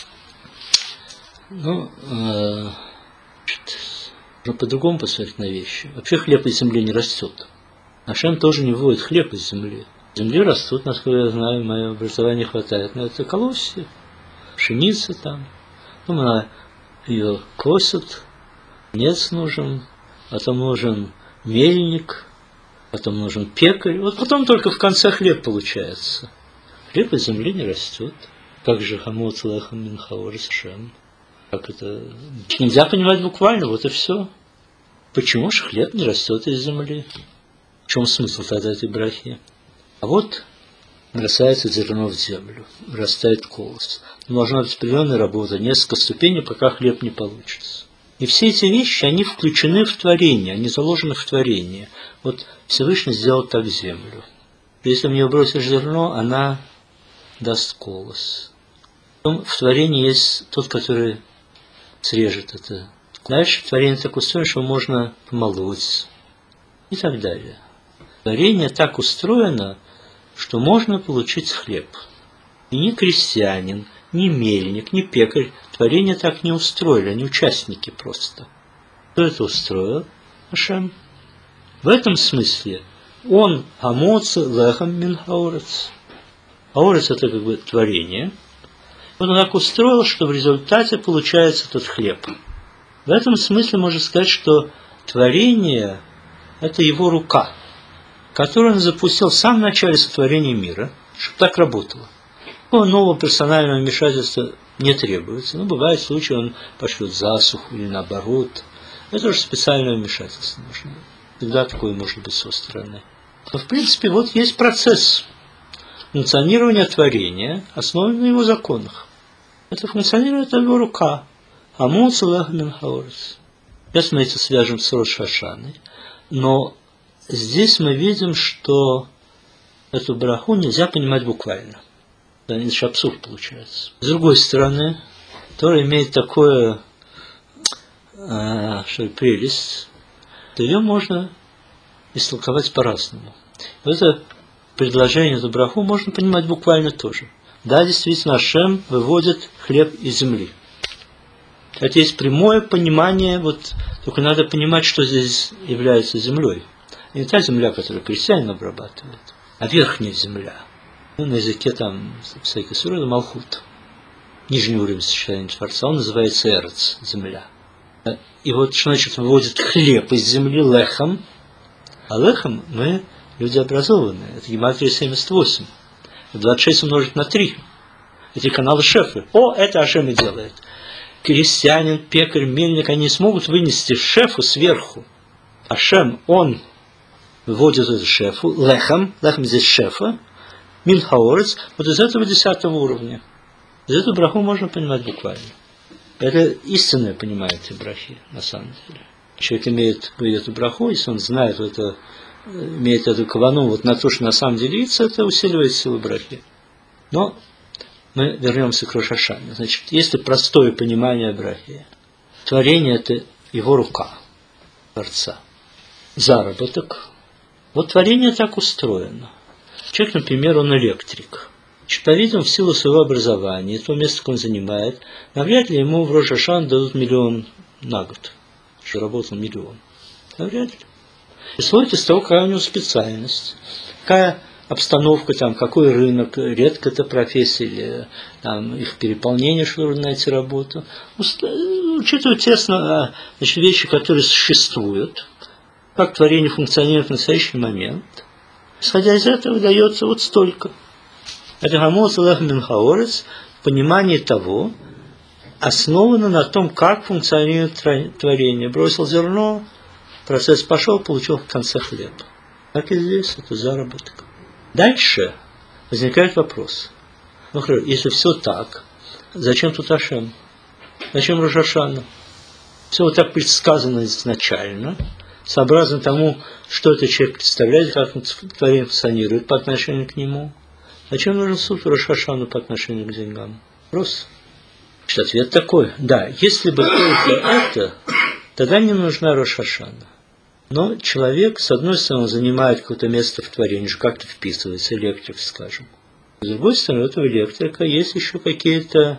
Ну, э, нужно по-другому посмотреть на вещи. Вообще хлеб из земли не растет. Ашем тоже не выводит хлеб из земли. В земле растут, насколько я знаю, мое образование хватает. Но это колосья, пшеница там. Ну, она ее косят, нец нужен, потом нужен мельник, потом нужен пекарь. Вот потом только в конце хлеб получается. Хлеб из земли не растет. Как же хамоц лехам мин хаорец Ашем? Как это? Нельзя понимать буквально, вот и все. Почему же хлеб не растет из земли? В чем смысл тогда этой брахи? А вот бросается зерно в землю, вырастает колос. Должна быть определенная работа, несколько ступеней, пока хлеб не получится. И все эти вещи, они включены в творение, они заложены в творение. Вот Всевышний сделал так землю. Если в нее бросишь зерно, она даст колос. Потом в творении есть тот, который срежет это. Дальше творение так устроено, что можно помолоть и так далее. Творение так устроено, что можно получить хлеб. И ни крестьянин, ни мельник, ни пекарь творение так не устроили, они участники просто. Кто это устроил? Ашем. В этом смысле он амоца лехам мин хаорец. Хаорец это как бы творение. Он так устроил, что в результате получается тот хлеб. В этом смысле можно сказать, что творение это его рука, которую он запустил в самом начале сотворения мира, чтобы так работало. Никакого нового персонального вмешательства не требуется. Ну, бывает случаи, он пошлет засуху или наоборот. Это уже специальное вмешательство нужно. Всегда такое может быть со стороны. Но, в принципе, вот есть процесс функционирования творения, основанный на его законах. Это функционирует его рука. Амос Элеха мин хаорец. Сейчас мы это свяжем с Рош Хашаной. Но здесь мы видим, что эту браху нельзя понимать буквально. Да, иначе абсурд получается. С другой стороны, Тора имеет такое, э, что ли, прелесть, то ее можно истолковать по-разному. Это предложение, эту браху можно понимать буквально тоже. Да, действительно, Ашем выводит хлеб из земли. Это есть прямое понимание, вот, только надо понимать, что здесь является землей. Не та земля, которую крестьянин обрабатывает, а верхняя земля. Ну, на языке там, всякие суры, Малхут. Нижний уровень сочетания Творца, он называется Эрец, земля. И вот, что значит, выводит хлеб из земли лехом. А лехом мы люди образованные. Это гематрия семьдесят восемь. двадцать шесть умножить на три. Эти каналы шефы. О, это Ашем и делает. Крестьянин, пекарь, мельник, они смогут вынести шефу сверху. Ашем, он выводит эту шефу, лехом, лехом здесь шефа, мин хаорец, вот из этого десятого уровня. Из этого браху можно понимать буквально. Это истинное понимание этой брахи, на самом деле. Человек имеет эту браху, если он знает это, имеет эту кавану вот на то, что на самом деле лица, это усиливает силу брахи. Но мы вернемся к Рош Хашане. Значит, если простое понимание брахи, творение – это его рука, Творца. Заработок. Вот творение так устроено. Человек, например, он электрик. По-видимому, в силу своего образования, то место, которое он занимает, навряд ли ему в Рош Хашан дадут миллион на год. Что работал миллион. Навряд ли. Исходит из того, какая у него специальность, какая обстановка, там, какой рынок, редко это профессия, или там, их переполнение, чтобы найти работу. Учитывая тесно, значит, вещи, которые существуют, как творение функционирует в настоящий момент, исходя из этого дается вот столько. Это Амос Элеха мин хаорец, понимание того, основано на том, как функционирует творение. Бросил зерно, процесс пошел, получил в конце хлеб. Так и здесь, это заработок. Дальше возникает вопрос. Ну хорошо, если все так, зачем тут Ашем? Зачем Рош Хашана? Все вот так предсказано изначально, сообразно тому, что этот человек представляет, как творение функционирует по отношению к нему. Зачем нужен суд в Рош Хашану по отношению к деньгам? Вопрос. Значит, ответ такой. Да, если бы только это, тогда не нужна Рош Хашана. Но человек, с одной стороны, занимает какое-то место в творении, как-то вписывается, электрик, скажем. С другой стороны, у этого электрика есть еще какие-то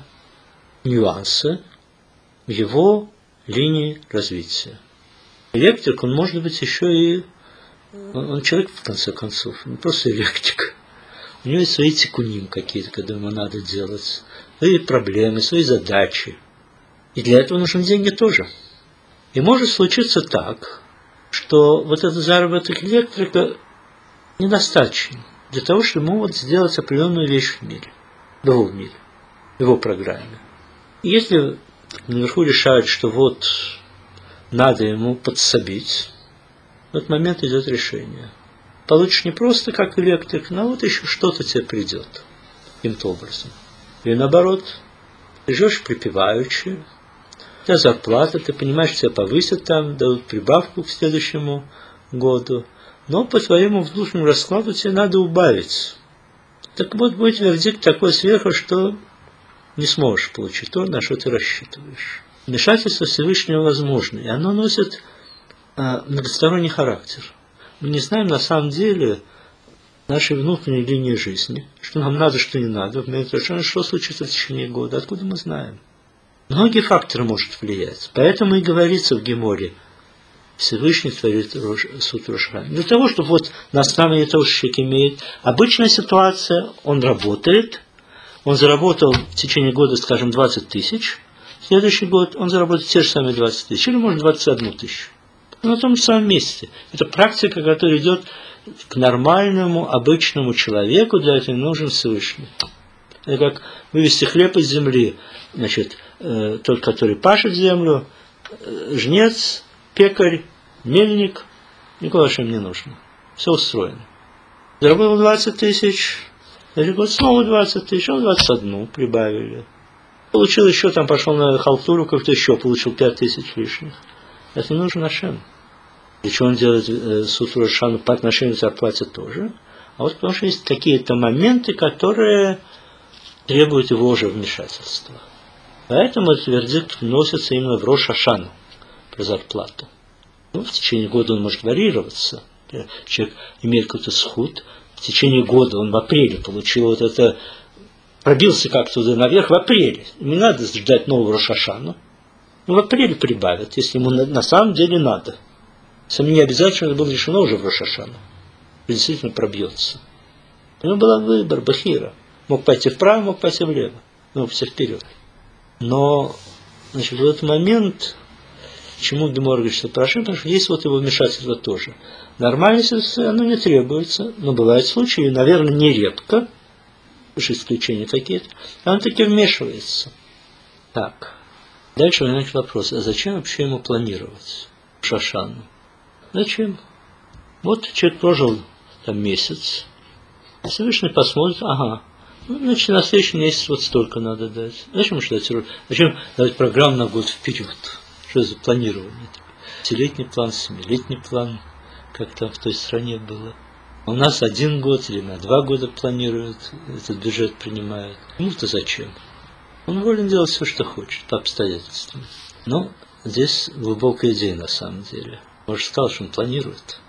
нюансы в его линии развития. Электрик, он может быть еще и... Он, он человек, в конце концов, не просто электрик. У него есть свои тикуним какие-то, когда ему надо делать, свои проблемы, свои задачи. И для этого нужны деньги тоже. И может случиться так, что вот этот заработок электрика недостаточен для того, чтобы ему вот сделать определенную вещь в мире, в его мире, в его программе. И если наверху решают, что вот надо ему подсобить, в этот момент идет решение. Получишь не просто как электрик, но вот еще что-то тебе придет каким-то образом. Или наоборот, ты живешь припеваючи, у тебя зарплата, ты понимаешь, что тебя повысят там, дадут прибавку к следующему году, но по твоему внутреннему раскладу тебе надо убавить. Так вот, будет вердикт такой сверху, что не сможешь получить то, на что ты рассчитываешь. Вмешательство Всевышнего возможно, и оно носит а, многосторонний характер. Мы не знаем на самом деле нашей внутренней линии жизни, что нам надо, что не надо, что случится в течение года, откуда мы знаем. Многие факторы могут влиять. Поэтому и говорится в Геморе, Всевышний творит суд Рош Хашана. Для того, чтобы вот на основании того, что человек имеет обычная ситуация, он работает, он заработал в течение года, скажем, двадцать тысяч, в следующий год он заработает те же самые двадцать тысяч, или может двадцать одну тысячу. На том же самом месте. Это практика, которая идет к нормальному, обычному человеку, для этого нужен Всевышний. Это как вывести хлеб из земли. Значит, э, тот, который пашет землю, э, жнец, пекарь, мельник, Никуда что им не нужно. Все устроено. Заработал двадцать тысяч, через год снова двадцать тысяч, он двадцать одну прибавили. Получил еще, там пошел на халтуру, как-то еще получил пять тысяч лишних. Это не нужно Ашем. И что он делает э, с Рош ха-Шана по отношению к зарплате тоже. А вот потому что есть какие-то моменты, которые требуют его же вмешательства. Поэтому этот вердикт вносится именно в Рош ха-Шану про зарплату. Ну, в течение года он может варьироваться. Человек имеет какой-то сход. В течение года он в апреле получил вот это, пробился как-то туда наверх в апреле. Не надо ждать нового Рош ха-Шану. Ну, в апреле прибавят, если ему на, на самом деле надо. Сам не обязательно было решено уже в Рош ха-Шану. Действительно пробьется. У него был выбор, бахира. Мог пойти вправо, мог пойти влево. Мог пойти вперед. Но, значит, в этот момент, чему Гемора говорит, что прошу, потому что есть вот его вмешательство тоже. Нормальной ситуации оно не требуется, но бывают случаи, наверное, нередко, уж исключения какие-то, а он таки вмешивается. Так. Дальше возникает вопрос, а зачем вообще ему планировать Шашану? Зачем? Вот человек прожил там месяц, Всевышний посмотрит, ага, ну, значит, на следующий месяц вот столько надо дать. Зачем ждать? Зачем давать программу на год вперед? Что это за планирование? Пятилетний план, семилетний план, как там в той стране было. У нас один год или на два года планируют, этот бюджет принимают. Ему-то зачем? Он волен делать все, что хочет, по обстоятельствам. Но здесь глубокая идея на самом деле. Он же сказал, что он планирует.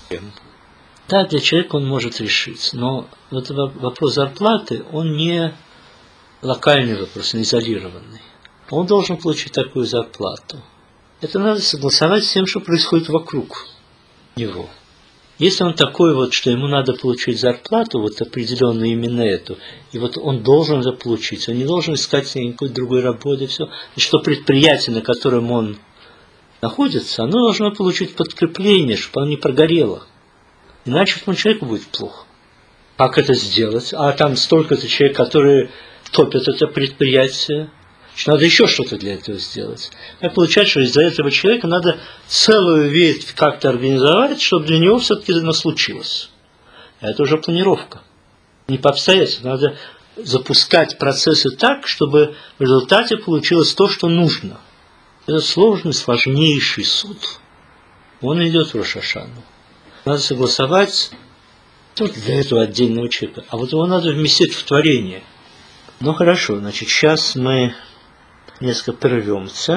Да, для человека он может решить, но вот вопрос зарплаты, он не локальный вопрос, не изолированный. Он должен получить такую зарплату. Это надо согласовать с тем, что происходит вокруг него. Если он такой вот, что ему надо получить зарплату, вот определенную именно эту, и вот он должен это получить, он не должен искать никакой другой работы, все, и что предприятие, на котором он находится, оно должно получить подкрепление, чтобы оно не прогорело. Иначе этому человеку будет плохо. Как это сделать? А там столько-то человек, которые топят это предприятие. Значит, надо еще что-то для этого сделать. Так получается, что из-за этого человека надо целую ветвь как-то организовать, чтобы для него все-таки это случилось. А это уже планировка. Не по обстоятельствам. Надо запускать процессы так, чтобы в результате получилось то, что нужно. Это сложный, сложнейший суд. Он идет в Рош ха-Шану. Надо согласовать только для этого отдельного человека. А вот его надо вместить в творение. Ну хорошо, значит, сейчас мы несколько прервемся,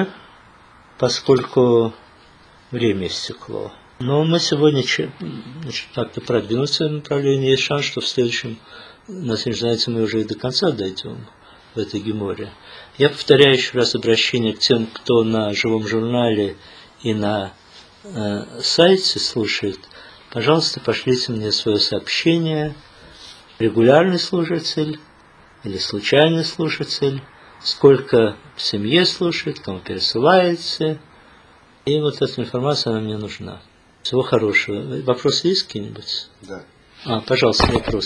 поскольку время истекло. Но мы сегодня значит, как-то продвинуться в направлении. Есть шанс, что в следующем, на следующем занятии мы уже и до конца дойдем в этой геморе. Я повторяю еще раз обращение к тем, кто на живом журнале и на э, сайте слушает. Пожалуйста, пошлите мне свое сообщение, регулярный слушатель или случайный слушатель, сколько в семье слушает, кому пересылается. И вот эта информация, она мне нужна. Всего хорошего. Вопросы есть какие-нибудь? Да. А, пожалуйста, вопрос.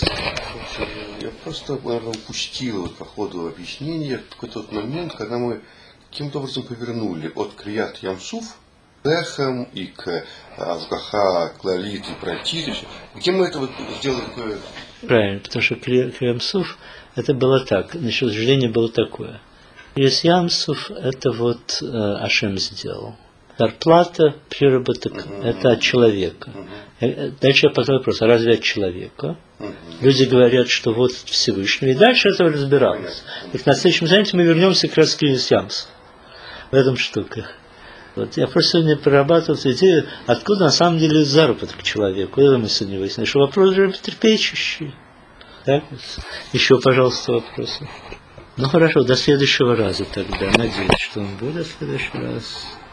Я просто, наверное, упустил вот, по ходу объяснения какой-то вот момент, когда мы каким-то образом повернули от Крият Ям-Суф к Эхам и к Ашгаха, Клалит и Пратит. Где мы это вот сделали такое? Правильно, потому что Крият Ям-Суф это было так, значит, утверждение было такое. Крият Ям-Суф это вот э, Ашем сделал. Зарплата, приработок uh-huh. это от человека. Uh-huh. Дальше я поставил вопрос, а разве от человека? Uh-huh. Люди говорят, что вот Всевышний. И дальше это разбиралось. Uh-huh. И на следующем занятии мы вернемся как раз к Крият Ям-Суф. В этом штука. Вот я просто сегодня прорабатывал эту идею, откуда на самом деле заработок человеку. Это мы сегодня выяснили, что вопрос же потрепещущий. Так вот. Еще, пожалуйста, вопросы. Ну хорошо, до следующего раза тогда. Надеюсь, что он будет в следующий раз.